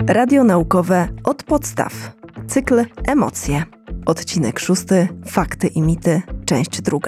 Radio naukowe od podstaw. Cykl Emocje. Odcinek 6. Fakty i mity. Część 2.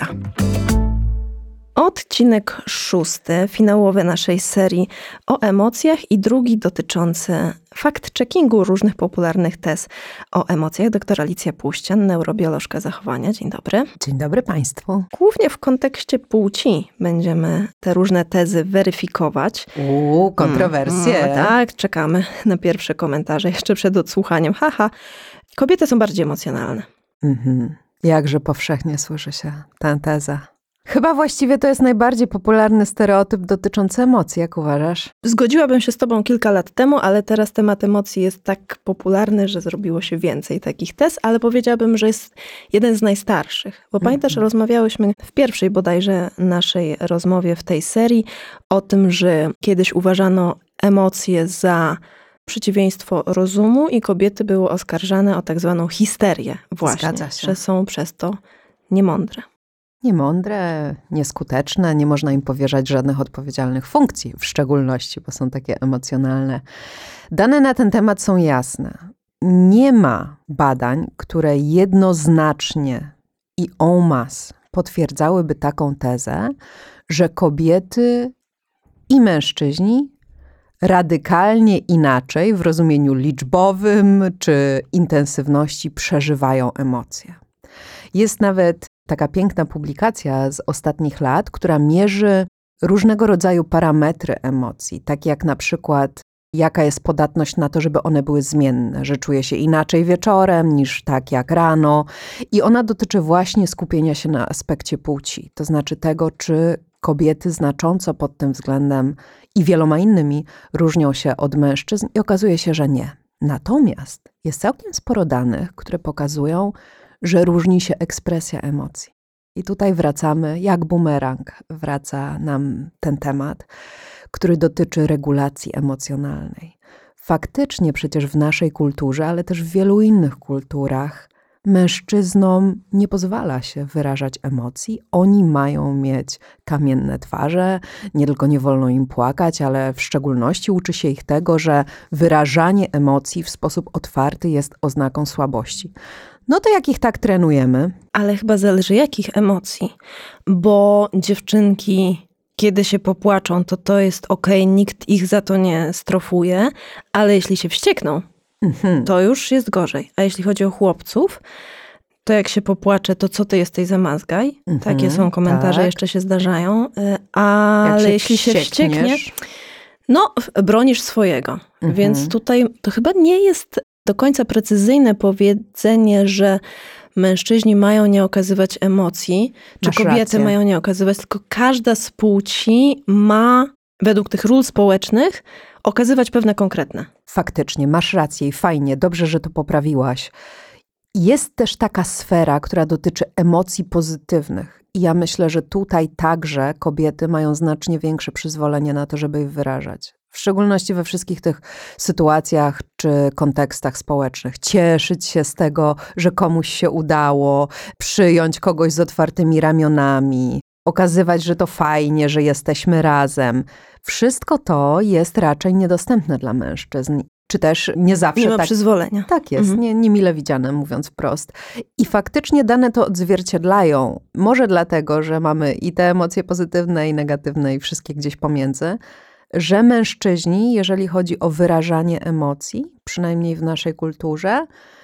Odcinek 6, finałowy naszej serii o emocjach i drugi dotyczący fact-checkingu różnych popularnych tez o emocjach. Doktor Alicja Puścian, neurobiolożka zachowania. Dzień dobry. Dzień dobry Państwu. Głównie w kontekście płci będziemy te różne tezy weryfikować. Kontrowersje. Tak, czekamy na pierwsze komentarze jeszcze przed odsłuchaniem. Kobiety są bardziej emocjonalne. Jakże powszechnie słyszy się tę tezę. Chyba właściwie to jest najbardziej popularny stereotyp dotyczący emocji, jak uważasz? Zgodziłabym się z tobą kilka lat temu, ale teraz temat emocji jest tak popularny, że zrobiło się więcej takich tez, ale powiedziałabym, że jest jeden z najstarszych. Bo pamiętasz, rozmawiałyśmy w pierwszej bodajże naszej rozmowie w tej serii o tym, że kiedyś uważano emocje za przeciwieństwo rozumu i kobiety były oskarżane o tak zwaną histerię właśnie, że są przez to niemądre. Niemądre, nieskuteczne, nie można im powierzać żadnych odpowiedzialnych funkcji, w szczególności, bo są takie emocjonalne. Dane na ten temat są jasne. Nie ma badań, które jednoznacznie i en masse potwierdzałyby taką tezę, że kobiety i mężczyźni radykalnie inaczej w rozumieniu liczbowym czy intensywności przeżywają emocje. Jest nawet taka piękna publikacja z ostatnich lat, która mierzy różnego rodzaju parametry emocji, takie jak na przykład jaka jest podatność na to, żeby one były zmienne, że czuje się inaczej wieczorem niż tak jak rano. I ona dotyczy właśnie skupienia się na aspekcie płci, to znaczy tego, czy kobiety znacząco pod tym względem i wieloma innymi różnią się od mężczyzn i okazuje się, że nie. Natomiast jest całkiem sporo danych, które pokazują, że różni się ekspresja emocji. I tutaj wracamy, jak bumerang, wraca nam ten temat, który dotyczy regulacji emocjonalnej. Faktycznie przecież w naszej kulturze, ale też w wielu innych kulturach, mężczyznom nie pozwala się wyrażać emocji. Oni mają mieć kamienne twarze, nie tylko nie wolno im płakać, ale w szczególności uczy się ich tego, że wyrażanie emocji w sposób otwarty jest oznaką słabości. No to jak ich tak trenujemy? Ale chyba zależy jakich emocji, bo dziewczynki, kiedy się popłaczą, to jest okej, nikt ich za to nie strofuje, ale jeśli się wściekną, to już jest gorzej. A jeśli chodzi o chłopców, to jak się popłacze, to co ty jesteś za mazgaj? Takie są komentarze, jeszcze się zdarzają. Ale jeśli się wściekniesz, no bronisz swojego. Więc tutaj to chyba nie jest do końca precyzyjne powiedzenie, że mężczyźni mają nie okazywać emocji, czy kobiety mają nie okazywać, tylko każda z płci ma, według tych ról społecznych, okazywać pewne konkretne. Faktycznie, masz rację i fajnie, dobrze, że to poprawiłaś. Jest też taka sfera, która dotyczy emocji pozytywnych. I ja myślę, że tutaj także kobiety mają znacznie większe przyzwolenie na to, żeby je wyrażać. W szczególności we wszystkich tych sytuacjach czy kontekstach społecznych. Cieszyć się z tego, że komuś się udało, przyjąć kogoś z otwartymi ramionami, okazywać, że to fajnie, że jesteśmy razem. Wszystko to jest raczej niedostępne dla mężczyzn. Czy też nie zawsze nie ma przyzwolenia. Tak jest, nie mile widziane, mówiąc wprost. I faktycznie dane to odzwierciedlają. Może dlatego, że mamy i te emocje pozytywne i negatywne i wszystkie gdzieś pomiędzy, że mężczyźni, jeżeli chodzi o wyrażanie emocji, przynajmniej w naszej kulturze,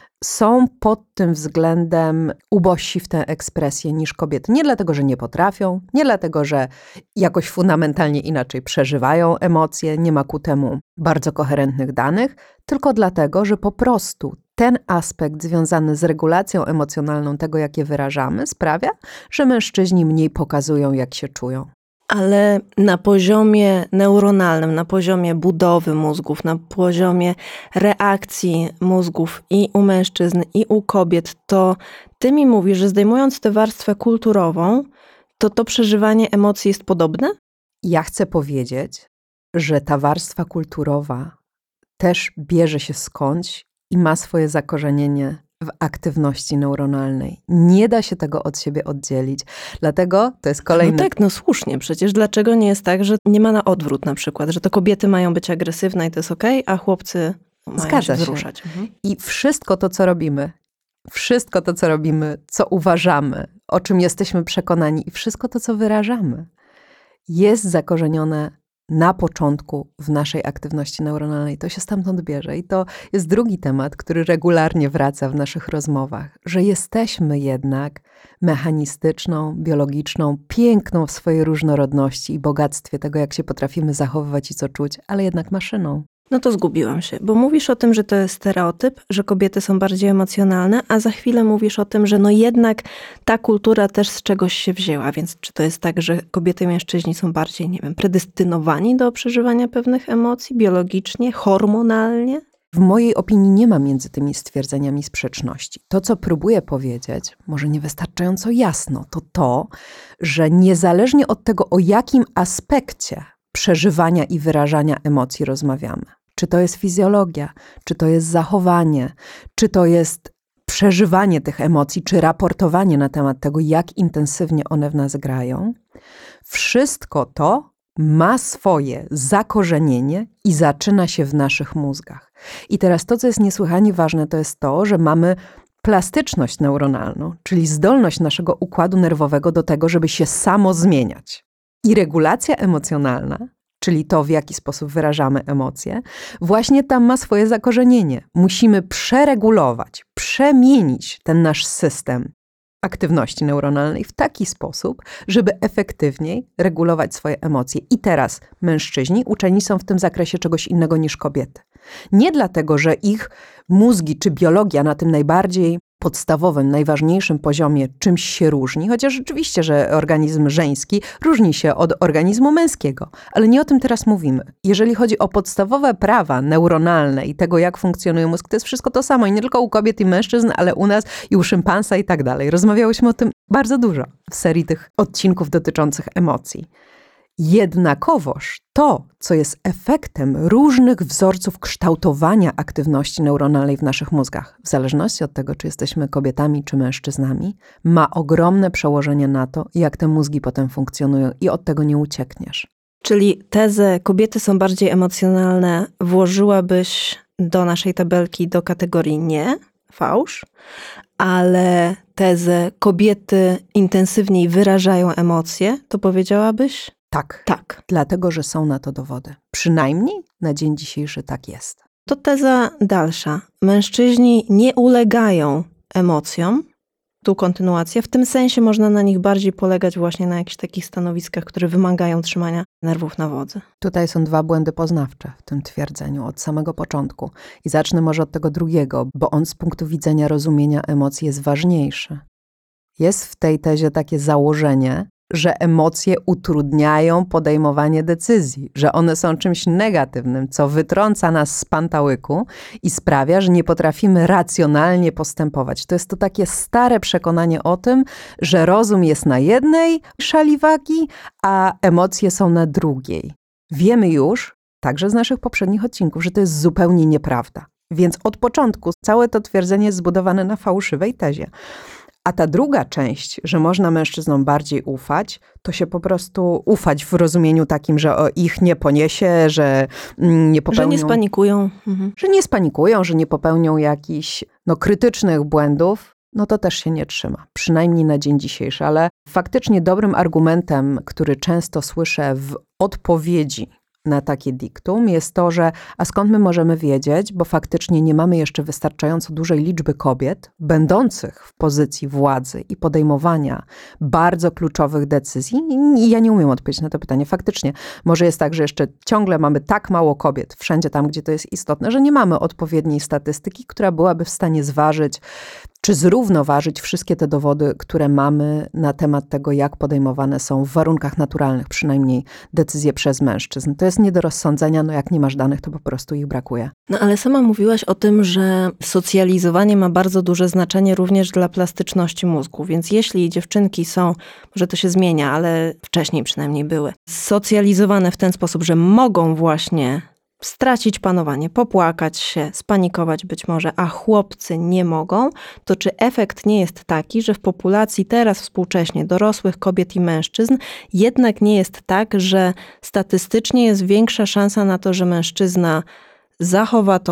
są pod tym względem ubożsi w tę ekspresję niż kobiety. Nie dlatego, że nie potrafią, nie dlatego, że jakoś fundamentalnie inaczej przeżywają emocje, nie ma ku temu bardzo koherentnych danych, tylko dlatego, że po prostu ten aspekt związany z regulacją emocjonalną tego, jak je wyrażamy, sprawia, że mężczyźni mniej pokazują, jak się czują. Ale na poziomie neuronalnym, na poziomie budowy mózgów, na poziomie reakcji mózgów i u mężczyzn, i u kobiet, to ty mi mówisz, że zdejmując tę warstwę kulturową, to przeżywanie emocji jest podobne? Ja chcę powiedzieć, że ta warstwa kulturowa też bierze się skądś i ma swoje zakorzenienie w aktywności neuronalnej. Nie da się tego od siebie oddzielić. Dlatego to jest kolejny... No tak, no słusznie. Przecież dlaczego nie jest tak, że nie ma na odwrót na przykład, że to kobiety mają być agresywne i to jest okej, a chłopcy mają się wzruszać. I wszystko to, co robimy, co uważamy, o czym jesteśmy przekonani i wszystko to, co wyrażamy, jest zakorzenione na początku w naszej aktywności neuronalnej. To się stamtąd bierze. I to jest drugi temat, który regularnie wraca w naszych rozmowach, że jesteśmy jednak mechanistyczną, biologiczną, piękną w swojej różnorodności i bogactwie tego, jak się potrafimy zachowywać i co czuć, ale jednak maszyną. No to zgubiłam się, bo mówisz o tym, że to jest stereotyp, że kobiety są bardziej emocjonalne, a za chwilę mówisz o tym, że no jednak ta kultura też z czegoś się wzięła, więc czy to jest tak, że kobiety i mężczyźni są bardziej, nie wiem, predestynowani do przeżywania pewnych emocji biologicznie, hormonalnie? W mojej opinii nie ma między tymi stwierdzeniami sprzeczności. To, co próbuję powiedzieć, może niewystarczająco jasno, to, że niezależnie od tego, o jakim aspekcie przeżywania i wyrażania emocji rozmawiamy. Czy to jest fizjologia, czy to jest zachowanie, czy to jest przeżywanie tych emocji, czy raportowanie na temat tego, jak intensywnie one w nas grają. Wszystko to ma swoje zakorzenienie i zaczyna się w naszych mózgach. I teraz to, co jest niesłychanie ważne, to jest to, że mamy plastyczność neuronalną, czyli zdolność naszego układu nerwowego do tego, żeby się samo zmieniać. I regulacja emocjonalna, czyli to, w jaki sposób wyrażamy emocje, właśnie tam ma swoje zakorzenienie. Musimy przeregulować, przemienić ten nasz system aktywności neuronalnej w taki sposób, żeby efektywniej regulować swoje emocje. I teraz mężczyźni uczeni są w tym zakresie czegoś innego niż kobiety. Nie dlatego, że ich mózgi czy biologia na tym najbardziej podstawowym, najważniejszym poziomie czymś się różni, chociaż rzeczywiście, że organizm żeński różni się od organizmu męskiego. Ale nie o tym teraz mówimy. Jeżeli chodzi o podstawowe prawa neuronalne i tego, jak funkcjonuje mózg, to jest wszystko to samo. I nie tylko u kobiet i mężczyzn, ale u nas i u szympansa i tak dalej. Rozmawiałyśmy o tym bardzo dużo w serii tych odcinków dotyczących emocji. Jednakowoż to, co jest efektem różnych wzorców kształtowania aktywności neuronalnej w naszych mózgach, w zależności od tego, czy jesteśmy kobietami, czy mężczyznami, ma ogromne przełożenie na to, jak te mózgi potem funkcjonują i od tego nie uciekniesz. Czyli tezę kobiety są bardziej emocjonalne włożyłabyś do naszej tabelki do kategorii nie, fałsz, ale tezę kobiety intensywniej wyrażają emocje, to powiedziałabyś? Tak. Dlatego, że są na to dowody. Przynajmniej na dzień dzisiejszy tak jest. To teza dalsza. Mężczyźni nie ulegają emocjom. Tu kontynuacja. W tym sensie można na nich bardziej polegać właśnie na jakichś takich stanowiskach, które wymagają trzymania nerwów na wodzy. Tutaj są dwa błędy poznawcze w tym twierdzeniu od samego początku. I zacznę może od tego drugiego, bo on z punktu widzenia rozumienia emocji jest ważniejszy. Jest w tej tezie takie założenie, że emocje utrudniają podejmowanie decyzji, że one są czymś negatywnym, co wytrąca nas z pantałyku i sprawia, że nie potrafimy racjonalnie postępować. To jest to takie stare przekonanie o tym, że rozum jest na jednej szali wagi, a emocje są na drugiej. Wiemy już, także z naszych poprzednich odcinków, że to jest zupełnie nieprawda. Więc od początku całe to twierdzenie jest zbudowane na fałszywej tezie. A ta druga część, że można mężczyznom bardziej ufać, to się po prostu ufać w rozumieniu takim, że ich nie poniesie, że nie popełnią... Że nie spanikują. Że nie spanikują, że nie popełnią jakichś krytycznych błędów, no to też się nie trzyma. Przynajmniej na dzień dzisiejszy. Ale faktycznie dobrym argumentem, który często słyszę w odpowiedzi na takie diktum jest to, że a skąd my możemy wiedzieć, bo faktycznie nie mamy jeszcze wystarczająco dużej liczby kobiet będących w pozycji władzy i podejmowania bardzo kluczowych decyzji. I ja nie umiem odpowiedzieć na to pytanie. Faktycznie może jest tak, że jeszcze ciągle mamy tak mało kobiet wszędzie tam, gdzie to jest istotne, że nie mamy odpowiedniej statystyki, która byłaby w stanie zważyć czy zrównoważyć wszystkie te dowody, które mamy na temat tego, jak podejmowane są w warunkach naturalnych, przynajmniej decyzje przez mężczyzn. To jest nie do rozsądzenia, jak nie masz danych, to po prostu ich brakuje. No ale sama mówiłaś o tym, że socjalizowanie ma bardzo duże znaczenie również dla plastyczności mózgu, więc jeśli dziewczynki są, może to się zmienia, ale wcześniej przynajmniej były, socjalizowane w ten sposób, że mogą właśnie stracić panowanie, popłakać się, spanikować być może, a chłopcy nie mogą, to czy efekt nie jest taki, że w populacji teraz współcześnie dorosłych kobiet i mężczyzn jednak nie jest tak, że statystycznie jest większa szansa na to, że mężczyzna zachowa tą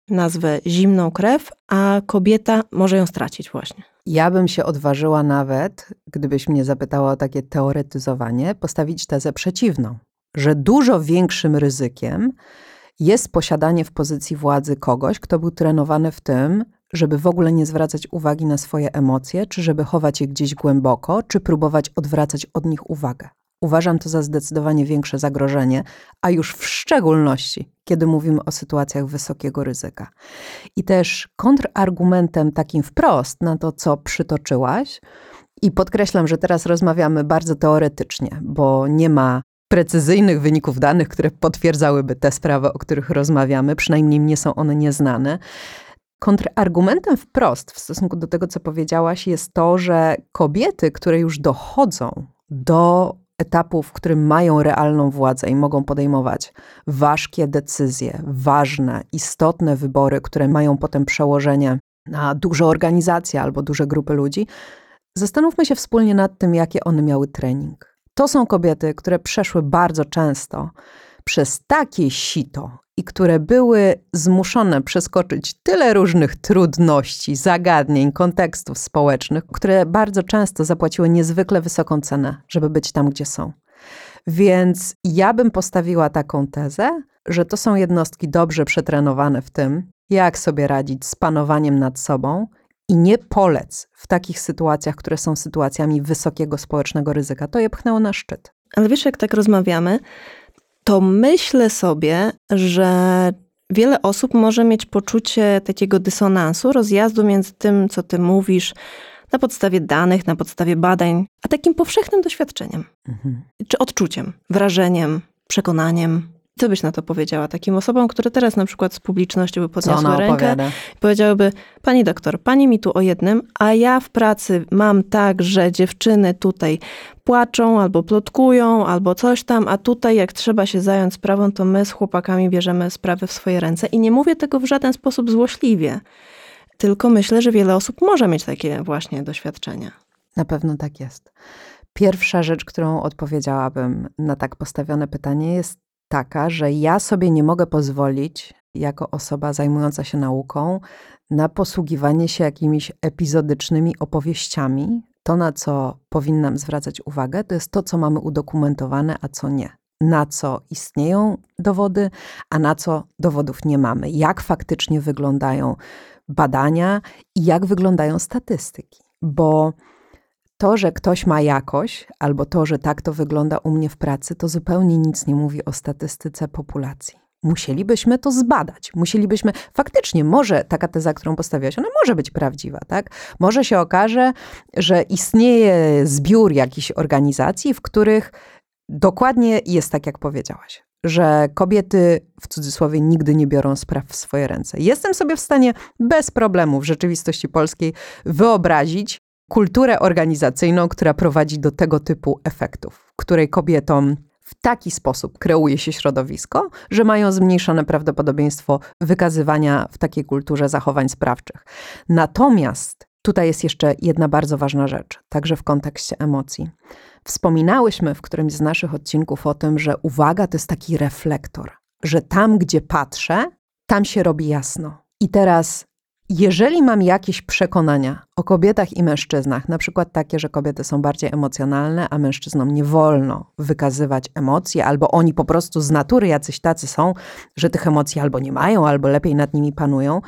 nazwę zimną krew, a kobieta może ją stracić właśnie. Ja bym się odważyła nawet, gdybyś mnie zapytała o takie teoretyzowanie, postawić tezę przeciwną, że dużo większym ryzykiem jest posiadanie w pozycji władzy kogoś, kto był trenowany w tym, żeby w ogóle nie zwracać uwagi na swoje emocje, czy żeby chować je gdzieś głęboko, czy próbować odwracać od nich uwagę. Uważam to za zdecydowanie większe zagrożenie, a już w szczególności, kiedy mówimy o sytuacjach wysokiego ryzyka. I też kontrargumentem takim wprost na to, co przytoczyłaś, i podkreślam, że teraz rozmawiamy bardzo teoretycznie, bo nie ma precyzyjnych wyników danych, które potwierdzałyby te sprawy, o których rozmawiamy, przynajmniej nie są one nieznane. Kontrargumentem wprost w stosunku do tego, co powiedziałaś, jest to, że kobiety, które już dochodzą do etapu, w którym mają realną władzę i mogą podejmować ważkie decyzje, ważne, istotne wybory, które mają potem przełożenie na duże organizacje albo duże grupy ludzi, zastanówmy się wspólnie nad tym, jakie one miały trening. To są kobiety, które przeszły bardzo często przez takie sito i które były zmuszone przeskoczyć tyle różnych trudności, zagadnień, kontekstów społecznych, które bardzo często zapłaciły niezwykle wysoką cenę, żeby być tam, gdzie są. Więc ja bym postawiła taką tezę, że to są jednostki dobrze przetrenowane w tym, jak sobie radzić z panowaniem nad sobą i nie polec w takich sytuacjach, które są sytuacjami wysokiego społecznego ryzyka. To je pchnęło na szczyt. Ale wiesz, jak tak rozmawiamy, to myślę sobie, że wiele osób może mieć poczucie takiego dysonansu, rozjazdu między tym, co ty mówisz na podstawie danych, na podstawie badań, a takim powszechnym doświadczeniem. Czy odczuciem, wrażeniem, przekonaniem. Co byś na to powiedziała takim osobom, które teraz na przykład z publiczności by podniosły rękę i powiedziałyby: pani doktor, pani mi tu o jednym, a ja w pracy mam tak, że dziewczyny tutaj płaczą albo plotkują, albo coś tam, a tutaj jak trzeba się zająć sprawą, to my z chłopakami bierzemy sprawy w swoje ręce. I nie mówię tego w żaden sposób złośliwie, tylko myślę, że wiele osób może mieć takie właśnie doświadczenia. Na pewno tak jest. Pierwsza rzecz, którą odpowiedziałabym na tak postawione pytanie, jest taka, że ja sobie nie mogę pozwolić, jako osoba zajmująca się nauką, na posługiwanie się jakimiś epizodycznymi opowieściami. To, na co powinnam zwracać uwagę, to jest to, co mamy udokumentowane, a co nie. Na co istnieją dowody, a na co dowodów nie mamy. Jak faktycznie wyglądają badania i jak wyglądają statystyki. Bo to, że ktoś ma jakość, albo to, że tak to wygląda u mnie w pracy, to zupełnie nic nie mówi o statystyce populacji. Musielibyśmy to zbadać. Faktycznie, może taka teza, którą postawiłaś, ona może być prawdziwa, tak? Może się okaże, że istnieje zbiór jakichś organizacji, w których dokładnie jest tak, jak powiedziałaś. Że kobiety, w cudzysłowie, nigdy nie biorą spraw w swoje ręce. Jestem sobie w stanie bez problemu w rzeczywistości polskiej wyobrazić kulturę organizacyjną, która prowadzi do tego typu efektów, w której kobietom w taki sposób kreuje się środowisko, że mają zmniejszone prawdopodobieństwo wykazywania w takiej kulturze zachowań sprawczych. Natomiast tutaj jest jeszcze jedna bardzo ważna rzecz, także w kontekście emocji. Wspominałyśmy w którymś z naszych odcinków o tym, że uwaga to jest taki reflektor, że tam, gdzie patrzę, tam się robi jasno. I teraz, jeżeli mam jakieś przekonania o kobietach i mężczyznach, na przykład takie, że kobiety są bardziej emocjonalne, a mężczyznom nie wolno wykazywać emocji, albo oni po prostu z natury jacyś tacy są, że tych emocji albo nie mają, albo lepiej nad nimi panują,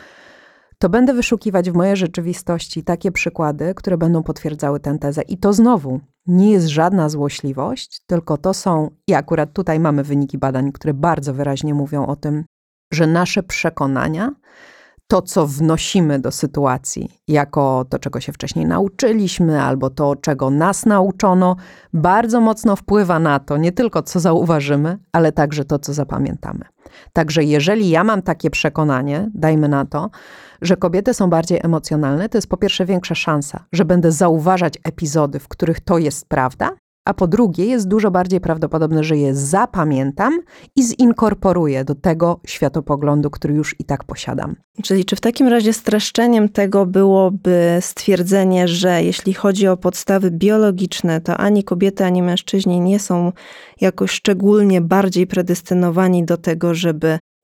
to będę wyszukiwać w mojej rzeczywistości takie przykłady, które będą potwierdzały tę tezę. I to znowu nie jest żadna złośliwość, tylko to są, i akurat tutaj mamy wyniki badań, które bardzo wyraźnie mówią o tym, że nasze przekonania, to, co wnosimy do sytuacji, jako to, czego się wcześniej nauczyliśmy, albo to, czego nas nauczono, bardzo mocno wpływa na to, nie tylko co zauważymy, ale także to, co zapamiętamy. Także jeżeli ja mam takie przekonanie, dajmy na to, że kobiety są bardziej emocjonalne, to jest po pierwsze większa szansa, że będę zauważać epizody, w których to jest prawda, a po drugie jest dużo bardziej prawdopodobne, że je zapamiętam i zinkorporuję do tego światopoglądu, który już i tak posiadam. Czyli czy w takim razie streszczeniem tego byłoby stwierdzenie, że jeśli chodzi o podstawy biologiczne, to ani kobiety, ani mężczyźni nie są jakoś szczególnie bardziej predestynowani do tego, żeby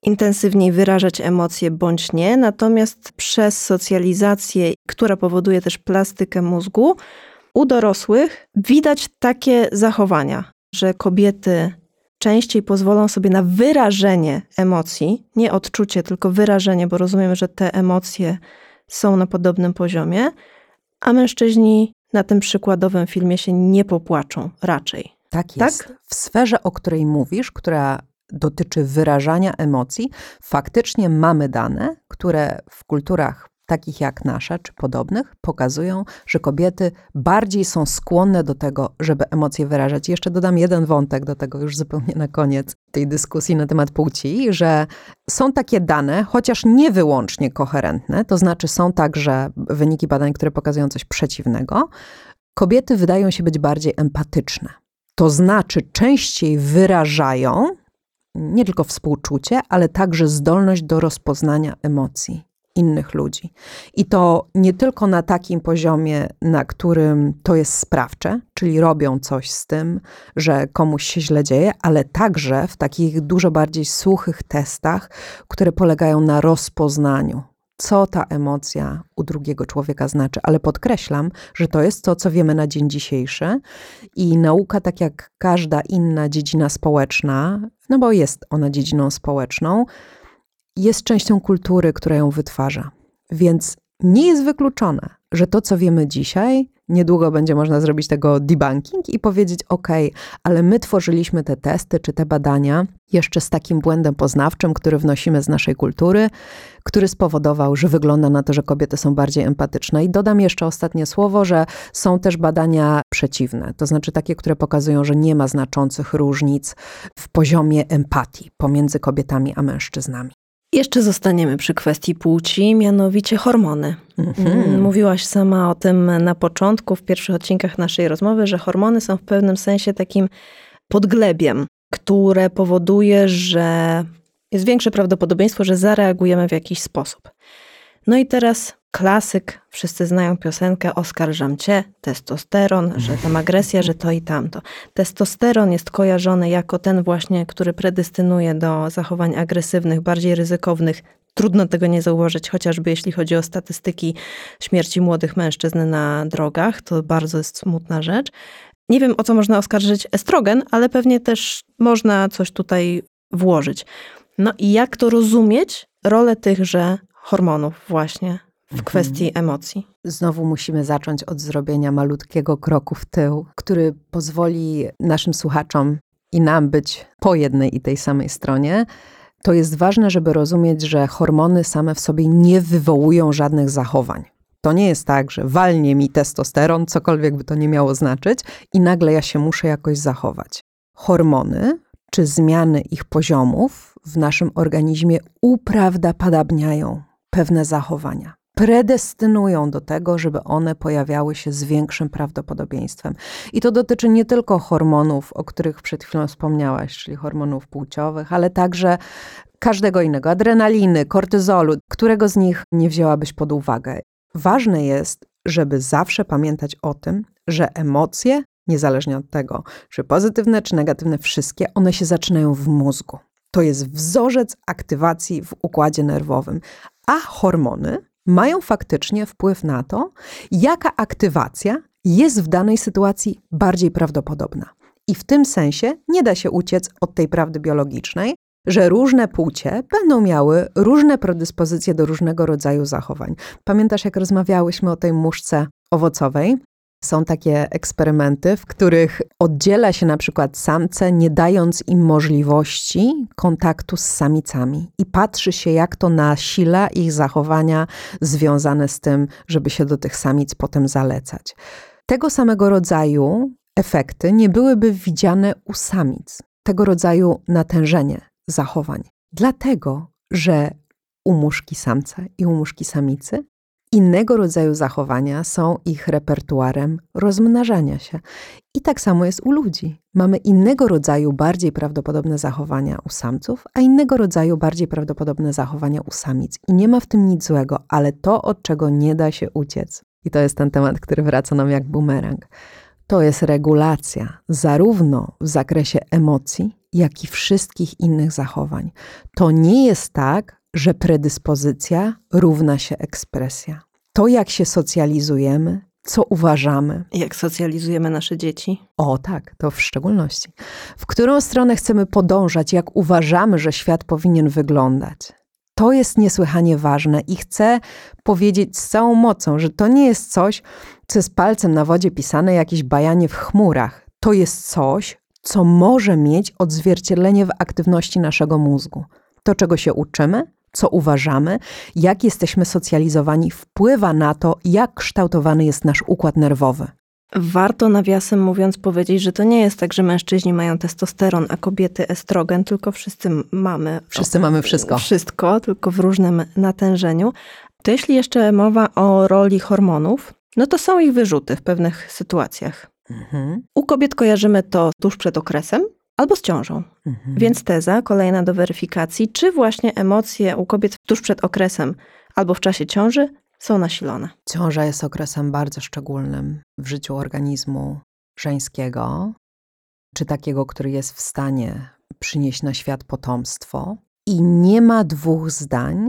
intensywniej wyrażać emocje bądź nie, natomiast przez socjalizację, która powoduje też plastykę mózgu, u dorosłych widać takie zachowania, że kobiety częściej pozwolą sobie na wyrażenie emocji, nie odczucie, tylko wyrażenie, bo rozumiemy, że te emocje są na podobnym poziomie, a mężczyźni na tym przykładowym filmie się nie popłaczą raczej. Tak jest. Tak? W sferze, o której mówisz, która dotyczy wyrażania emocji, faktycznie mamy dane, które w kulturach takich jak nasza, czy podobnych, pokazują, że kobiety bardziej są skłonne do tego, żeby emocje wyrażać. Jeszcze dodam jeden wątek do tego już zupełnie na koniec tej dyskusji na temat płci, że są takie dane, chociaż nie wyłącznie koherentne, to znaczy są także wyniki badań, które pokazują coś przeciwnego. Kobiety wydają się być bardziej empatyczne. To znaczy częściej wyrażają nie tylko współczucie, ale także zdolność do rozpoznania emocji innych ludzi. I to nie tylko na takim poziomie, na którym to jest sprawcze, czyli robią coś z tym, że komuś się źle dzieje, ale także w takich dużo bardziej suchych testach, które polegają na rozpoznaniu, co ta emocja u drugiego człowieka znaczy. Ale podkreślam, że to jest to, co wiemy na dzień dzisiejszy i nauka, tak jak każda inna dziedzina społeczna, no bo jest ona dziedziną społeczną, jest częścią kultury, która ją wytwarza. Więc nie jest wykluczone, że to, co wiemy dzisiaj, niedługo będzie można zrobić tego debunking i powiedzieć, ale my tworzyliśmy te testy czy te badania jeszcze z takim błędem poznawczym, który wnosimy z naszej kultury, który spowodował, że wygląda na to, że kobiety są bardziej empatyczne. I dodam jeszcze ostatnie słowo, że są też badania przeciwne, to znaczy takie, które pokazują, że nie ma znaczących różnic w poziomie empatii pomiędzy kobietami a mężczyznami. Jeszcze zostaniemy przy kwestii płci, mianowicie hormony. Mówiłaś sama o tym na początku, w pierwszych odcinkach naszej rozmowy, że hormony są w pewnym sensie takim podglebiem, które powoduje, że jest większe prawdopodobieństwo, że zareagujemy w jakiś sposób. No i teraz klasyk, wszyscy znają piosenkę Oskarżam cię, testosteron, że tam agresja, że to i tamto. Testosteron jest kojarzony jako ten właśnie, który predystynuje do zachowań agresywnych, bardziej ryzykownych. Trudno tego nie zauważyć, chociażby jeśli chodzi o statystyki śmierci młodych mężczyzn na drogach. To bardzo jest smutna rzecz. Nie wiem, o co można oskarżyć estrogen, ale pewnie też można coś tutaj włożyć. No i jak to rozumieć, rolę tychże hormonów właśnie w kwestii emocji? Znowu musimy zacząć od zrobienia malutkiego kroku w tył, który pozwoli naszym słuchaczom i nam być po jednej i tej samej stronie. To jest ważne, żeby rozumieć, że hormony same w sobie nie wywołują żadnych zachowań. To nie jest tak, że walnie mi testosteron, cokolwiek by to nie miało znaczyć, i nagle ja się muszę jakoś zachować. Hormony czy zmiany ich poziomów w naszym organizmie uprawdopodobniają pewne zachowania. Predestynują do tego, żeby one pojawiały się z większym prawdopodobieństwem. I to dotyczy nie tylko hormonów, o których przed chwilą wspomniałaś, czyli hormonów płciowych, ale także każdego innego, adrenaliny, kortyzolu, którego z nich nie wzięłabyś pod uwagę. Ważne jest, żeby zawsze pamiętać o tym, że emocje, niezależnie od tego, czy pozytywne, czy negatywne, wszystkie, one się zaczynają w mózgu. To jest wzorzec aktywacji w układzie nerwowym, a hormony mają faktycznie wpływ na to, jaka aktywacja jest w danej sytuacji bardziej prawdopodobna. I w tym sensie nie da się uciec od tej prawdy biologicznej, że różne płcie będą miały różne predyspozycje do różnego rodzaju zachowań. Pamiętasz, jak rozmawiałyśmy o tej muszce owocowej? Są takie eksperymenty, w których oddziela się na przykład samce, nie dając im możliwości kontaktu z samicami. I patrzy się, jak to nasila ich zachowania związane z tym, żeby się do tych samic potem zalecać. Tego samego rodzaju efekty nie byłyby widziane u samic. Tego rodzaju natężenie zachowań. Dlatego, że u muszki samca i u muszki samicy innego rodzaju zachowania są ich repertuarem rozmnażania się. I tak samo jest u ludzi. Mamy innego rodzaju, bardziej prawdopodobne zachowania u samców, a innego rodzaju, bardziej prawdopodobne zachowania u samic. I nie ma w tym nic złego, ale to, od czego nie da się uciec, i to jest ten temat, który wraca nam jak bumerang, to jest regulacja, zarówno w zakresie emocji, jak i wszystkich innych zachowań. To nie jest tak, że predyspozycja równa się ekspresja. To, jak się socjalizujemy, co uważamy. Jak socjalizujemy nasze dzieci? O tak, to w szczególności. W którą stronę chcemy podążać, jak uważamy, że świat powinien wyglądać. To jest niesłychanie ważne i chcę powiedzieć z całą mocą, że to nie jest coś, co jest palcem na wodzie pisane, jakieś bajanie w chmurach. To jest coś, co może mieć odzwierciedlenie w aktywności naszego mózgu. To, czego się uczymy, co uważamy, jak jesteśmy socjalizowani, wpływa na to, jak kształtowany jest nasz układ nerwowy. Warto nawiasem mówiąc powiedzieć, że to nie jest tak, że mężczyźni mają testosteron, a kobiety estrogen, tylko wszyscy mamy. Wszyscy mamy wszystko. Wszystko, tylko w różnym natężeniu. To jeśli jeszcze mowa o roli hormonów, no to są ich wyrzuty w pewnych sytuacjach. U kobiet kojarzymy to tuż przed okresem albo z ciążą. Więc teza kolejna do weryfikacji, czy właśnie emocje u kobiet tuż przed okresem albo w czasie ciąży są nasilone. Ciąża jest okresem bardzo szczególnym w życiu organizmu żeńskiego, czy takiego, który jest w stanie przynieść na świat potomstwo. I nie ma dwóch zdań,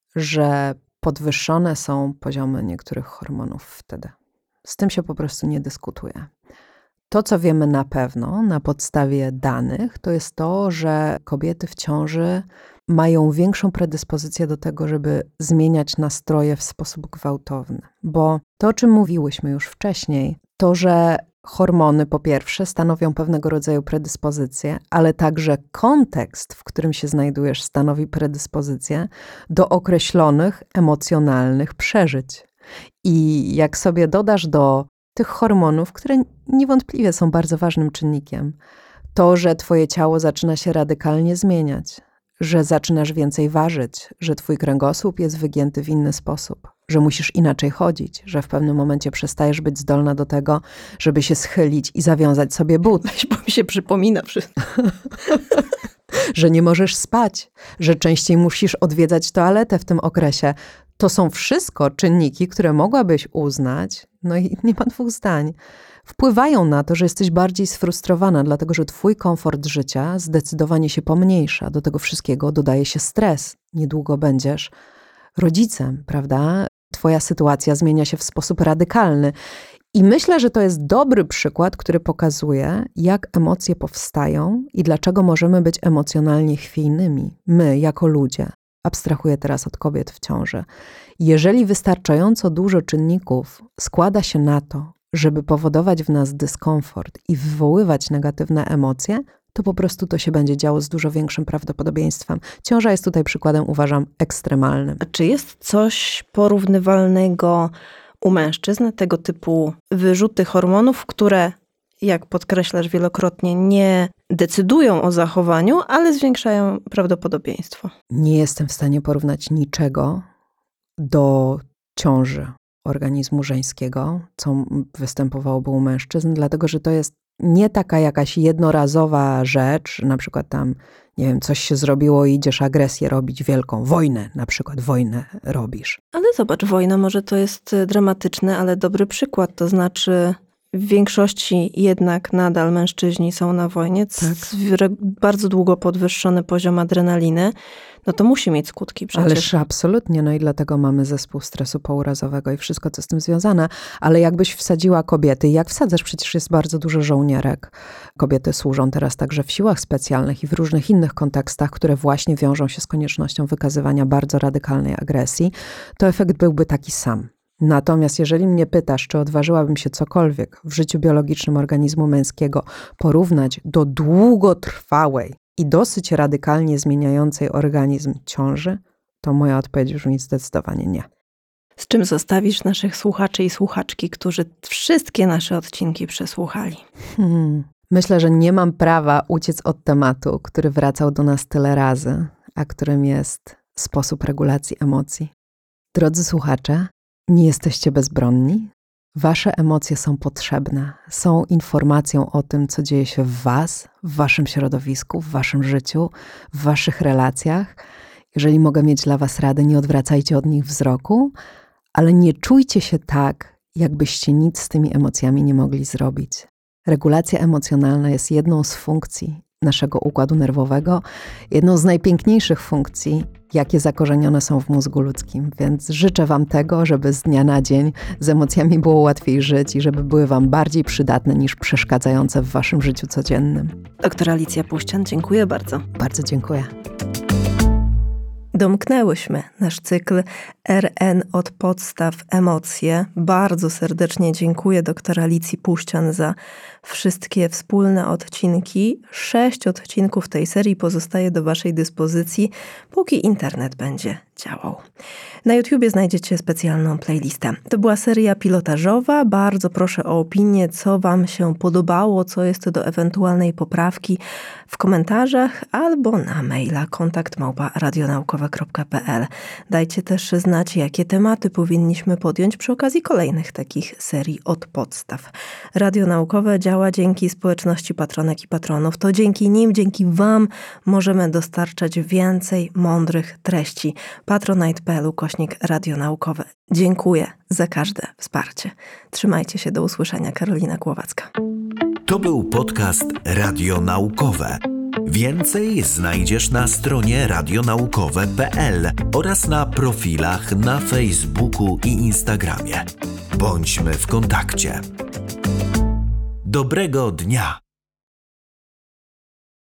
że podwyższone są poziomy niektórych hormonów wtedy. Z tym się po prostu nie dyskutuje. To, co wiemy na pewno na podstawie danych, to jest to, że kobiety w ciąży mają większą predyspozycję do tego, żeby zmieniać nastroje w sposób gwałtowny. Bo to, o czym mówiłyśmy już wcześniej, to, że hormony po pierwsze stanowią pewnego rodzaju predyspozycję, ale także kontekst, w którym się znajdujesz, stanowi predyspozycję do określonych emocjonalnych przeżyć. I jak sobie dodasz do tych hormonów, które niewątpliwie są bardzo ważnym czynnikiem, to, że twoje ciało zaczyna się radykalnie zmieniać, że zaczynasz więcej ważyć, że twój kręgosłup jest wygięty w inny sposób, że musisz inaczej chodzić, że w pewnym momencie przestajesz być zdolna do tego, żeby się schylić i zawiązać sobie but. Bo mi się przypomina wszystko. Że nie możesz spać, że częściej musisz odwiedzać toaletę w tym okresie. To są wszystko czynniki, które mogłabyś uznać, no i nie ma dwóch zdań, wpływają na to, że jesteś bardziej sfrustrowana, dlatego że twój komfort życia zdecydowanie się pomniejsza. Do tego wszystkiego dodaje się stres. Niedługo będziesz rodzicem, prawda? Twoja sytuacja zmienia się w sposób radykalny. I myślę, że to jest dobry przykład, który pokazuje, jak emocje powstają i dlaczego możemy być emocjonalnie chwiejnymi. My, jako ludzie. Abstrahuję teraz od kobiet w ciąży. Jeżeli wystarczająco dużo czynników składa się na to, żeby powodować w nas dyskomfort i wywoływać negatywne emocje, to po prostu to się będzie działo z dużo większym prawdopodobieństwem. Ciąża jest tutaj przykładem, uważam, ekstremalnym. A czy jest coś porównywalnego u mężczyzn, tego typu wyrzuty hormonów, które, jak podkreślasz wielokrotnie, nie decydują o zachowaniu, ale zwiększają prawdopodobieństwo? Nie jestem w stanie porównać niczego do ciąży organizmu żeńskiego, co występowałoby u mężczyzn, dlatego że to jest nie taka jakaś jednorazowa rzecz, na przykład tam, nie wiem, coś się zrobiło i idziesz agresję robić wielką, wojnę, na przykład wojnę robisz. Ale zobacz, wojna może to jest dramatyczny, ale dobry przykład, to znaczy w większości jednak nadal mężczyźni są na wojnie, bardzo długo podwyższony poziom adrenaliny, no to musi mieć skutki przecież. Ależ absolutnie, no i dlatego mamy zespół stresu pourazowego i wszystko, co z tym związane. Ale jakbyś wsadziła kobiety, jak wsadzasz, przecież jest bardzo dużo żołnierek. Kobiety służą teraz także w siłach specjalnych i w różnych innych kontekstach, które właśnie wiążą się z koniecznością wykazywania bardzo radykalnej agresji, to efekt byłby taki sam. Natomiast jeżeli mnie pytasz, czy odważyłabym się cokolwiek w życiu biologicznym organizmu męskiego porównać do długotrwałej i dosyć radykalnie zmieniającej organizm ciąży, to moja odpowiedź brzmi zdecydowanie nie. Z czym zostawisz naszych słuchaczy i słuchaczki, którzy wszystkie nasze odcinki przesłuchali? Myślę, że nie mam prawa uciec od tematu, który wracał do nas tyle razy, a którym jest sposób regulacji emocji. Drodzy słuchacze, nie jesteście bezbronni. Wasze emocje są potrzebne. Są informacją o tym, co dzieje się w was, w waszym środowisku, w waszym życiu, w waszych relacjach. Jeżeli mogę mieć dla was radę, nie odwracajcie od nich wzroku, ale nie czujcie się tak, jakbyście nic z tymi emocjami nie mogli zrobić. Regulacja emocjonalna jest jedną z funkcji naszego układu nerwowego, jedną z najpiękniejszych funkcji, jakie zakorzenione są w mózgu ludzkim. Więc życzę Wam tego, żeby z dnia na dzień z emocjami było łatwiej żyć i żeby były Wam bardziej przydatne niż przeszkadzające w Waszym życiu codziennym. Doktor Alicja Puścian, dziękuję bardzo. Bardzo dziękuję. Domknęłyśmy nasz cykl RN od podstaw emocje. Bardzo serdecznie dziękuję doktor Alicji Puścian za wszystkie wspólne odcinki. 6 odcinków tej serii pozostaje do Waszej dyspozycji, póki internet będzie działał. Na YouTubie znajdziecie specjalną playlistę. To była seria pilotażowa. Bardzo proszę o opinię, co Wam się podobało, co jest do ewentualnej poprawki w komentarzach albo na maila kontakt@radionaukowe.pl. Dajcie też znać, jakie tematy powinniśmy podjąć przy okazji kolejnych takich serii od podstaw. Radio Naukowe działa dzięki społeczności patronek i patronów. To dzięki nim, dzięki Wam możemy dostarczać więcej mądrych treści. patronite.pl/Radio Naukowe. Dziękuję za każde wsparcie. Trzymajcie się, do usłyszenia. Karolina Głowacka. To był podcast Radio Naukowe. Więcej znajdziesz na stronie radionaukowe.pl oraz na profilach na Facebooku i Instagramie. Bądźmy w kontakcie. Dobrego dnia!